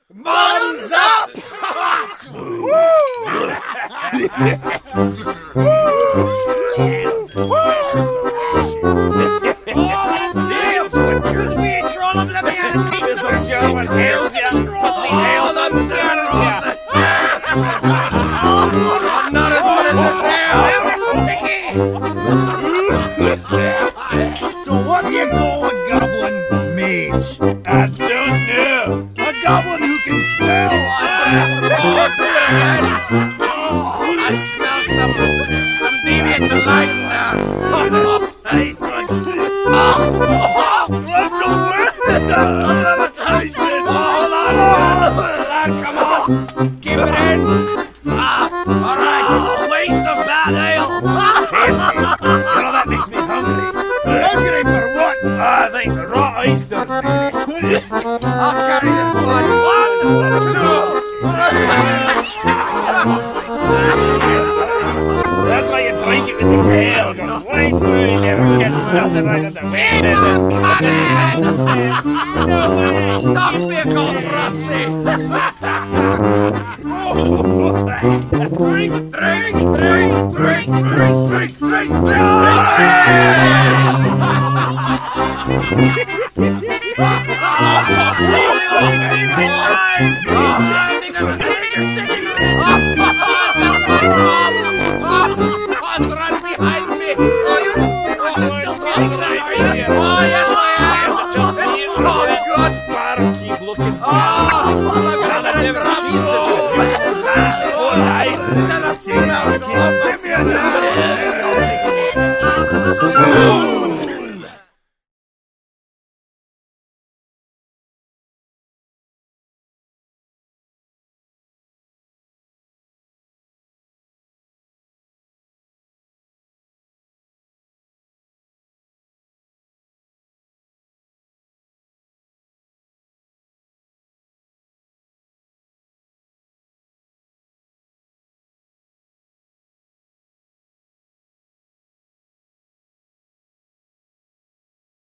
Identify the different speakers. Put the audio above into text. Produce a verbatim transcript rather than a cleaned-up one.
Speaker 1: Bottoms up! Not as good as this ale!
Speaker 2: So what do you call a goblin mage?
Speaker 3: I don't know.
Speaker 2: A goblin who can smell.
Speaker 1: Oh, do it again! I smell some, some deviant delight in there. Oh, space one. Oh,
Speaker 3: What the world? I'll never taste this.
Speaker 1: hold on, lad, come on. Keep it in. Ah, all right. Waste of bad ale.
Speaker 3: Tasty. You know, that makes me hungry.
Speaker 2: Hungry for what?
Speaker 3: I think raw oysters, baby.
Speaker 1: I'll carry this one. One, two.
Speaker 3: That's why you drink it with the ale. Goes right through, you never gets nothing right at the wind, is it?
Speaker 1: Stop being called rusty.
Speaker 3: Drink,
Speaker 1: Drink, drink, drink, drink, drink, drink, drink. What's right behind me? Oh, you're, you're still speaking that, are you? Oh, yes, I am.
Speaker 3: Just
Speaker 1: It's
Speaker 3: you
Speaker 1: so good.
Speaker 3: Gotta keep looking.
Speaker 1: Oh, look at that.
Speaker 3: I've never seen such a
Speaker 1: Oh,
Speaker 3: nice.
Speaker 1: is that a female?
Speaker 3: Give me a
Speaker 1: Oh,